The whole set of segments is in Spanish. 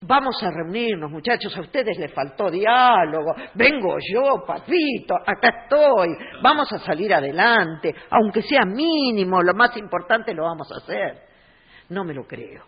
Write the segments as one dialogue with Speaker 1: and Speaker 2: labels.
Speaker 1: vamos a reunirnos, muchachos, a ustedes les faltó diálogo, vengo yo, papito, acá estoy, vamos a salir adelante, aunque sea mínimo, lo más importante lo vamos a hacer. No me lo creo,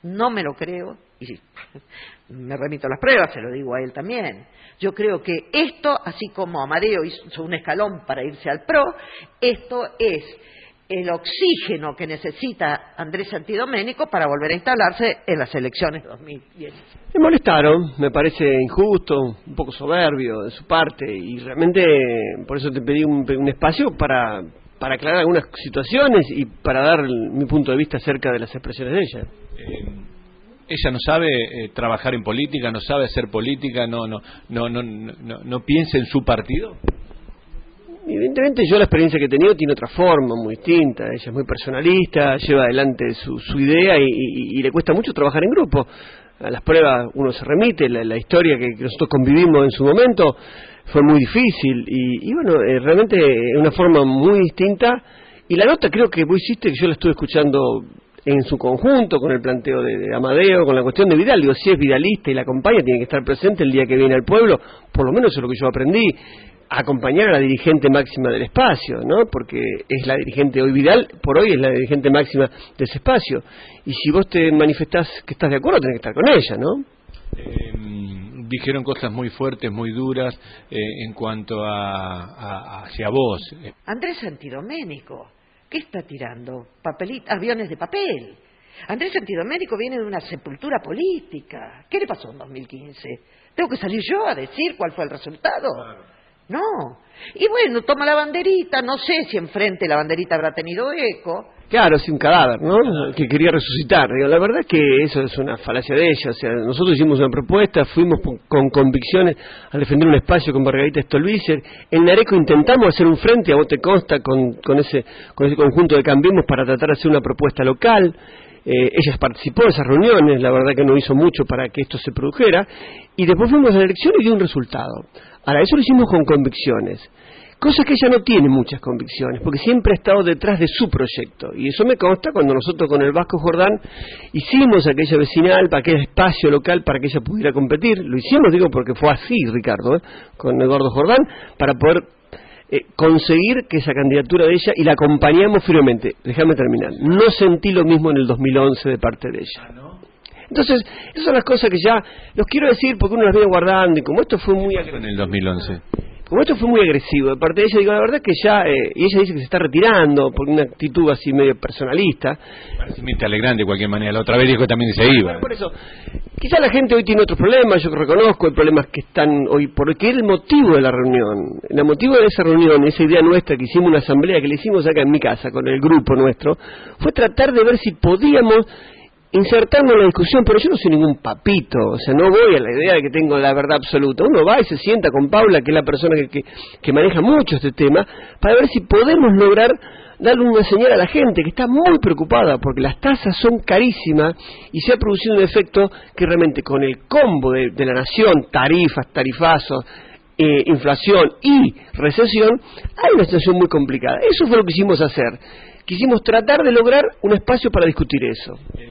Speaker 1: y me remito a las pruebas, se lo digo a él también. Yo creo que esto, así como Amadeo hizo un escalón para irse al PRO, esto es el oxígeno que necesita Andrés Santidoménico para volver a instalarse en las elecciones 2010.
Speaker 2: Me molestaron, me parece injusto, un poco soberbio de su parte, y realmente por eso te pedí un espacio para aclarar algunas situaciones y para dar mi punto de vista acerca de las expresiones de ella.
Speaker 3: Ella no sabe trabajar en política, no sabe hacer política, no piensa en su partido.
Speaker 2: Evidentemente yo la experiencia que he tenido tiene otra forma, muy distinta. Ella es muy personalista, lleva adelante su idea y le cuesta mucho trabajar en grupo. A las pruebas uno se remite, la historia que nosotros convivimos en su momento fue muy difícil y bueno, realmente es una forma muy distinta. Y la nota creo que vos hiciste, que yo la estuve escuchando en su conjunto, con el planteo de Amadeo, con la cuestión de Vidal. Digo, si es vidalista y la acompaña, tiene que estar presente el día que viene al pueblo, por lo menos eso es lo que yo aprendí, a acompañar a la dirigente máxima del espacio, ¿no? Porque es la dirigente hoy, Vidal, por hoy es la dirigente máxima de ese espacio. Y si vos te manifestás que estás de acuerdo, tenés que estar con ella, ¿no?
Speaker 3: Dijeron cosas muy fuertes, muy duras en cuanto hacia vos.
Speaker 1: Andrés Santidoménico, ¿qué está tirando? Aviones de papel. Andrés Santidoménico viene de una sepultura política. ¿Qué le pasó en 2015? ¿Tengo que salir yo a decir cuál fue el resultado? Claro. No. Y bueno, toma la banderita, no sé si enfrente la banderita habrá tenido eco.
Speaker 2: Claro, sí, un cadáver, ¿no? Que quería resucitar. Digo, la verdad es que eso es una falacia de ella. O sea, nosotros hicimos una propuesta, fuimos con convicciones a defender un espacio con Margarita Stolbizer. En Nareco intentamos hacer un frente, a vos te consta, con ese conjunto de Cambiemos para tratar de hacer una propuesta local. Ella participó de esas reuniones, la verdad que no hizo mucho para que esto se produjera. Y después fuimos a la elección y dio un resultado. Ahora, eso lo hicimos con convicciones. Cosa que ella no tiene muchas convicciones, porque siempre ha estado detrás de su proyecto. Y eso me consta cuando nosotros con el Vasco Jordán hicimos aquella vecinal, para aquel espacio local para que ella pudiera competir. Lo hicimos, digo, porque fue así, Ricardo, con Eduardo Jordán, para poder conseguir que esa candidatura de ella, y la acompañamos firmemente. Déjame terminar. No sentí lo mismo en el 2011 de parte de ella. Entonces, esas son las cosas que ya los quiero decir porque uno las viene guardando, y como esto fue muy
Speaker 3: agresivo en el 2011.
Speaker 2: Como esto fue muy agresivo de parte de ella, digo, la verdad que ya, y ella dice que se está retirando por una actitud así medio personalista.
Speaker 3: Parece Mirta Legrand de cualquier manera, la otra vez dijo que también se iba.
Speaker 2: Bueno, por eso, quizá la gente hoy tiene otros problemas, yo reconozco, hay problemas que están hoy, porque era el motivo de la reunión. El motivo de esa reunión, esa idea nuestra que hicimos, una asamblea que le hicimos acá en mi casa, con el grupo nuestro, fue tratar de ver si podíamos insertarnos en la discusión, pero yo no soy ningún papito, o sea, no voy a la idea de que tengo la verdad absoluta. Uno va y se sienta con Paula, que es la persona que maneja mucho este tema, para ver si podemos lograr darle una señal a la gente que está muy preocupada, porque las tasas son carísimas y se ha producido un efecto que realmente con el combo de la nación, tarifazos, inflación y recesión, hay una situación muy complicada. Eso fue lo que quisimos hacer. Quisimos tratar de lograr un espacio para discutir eso.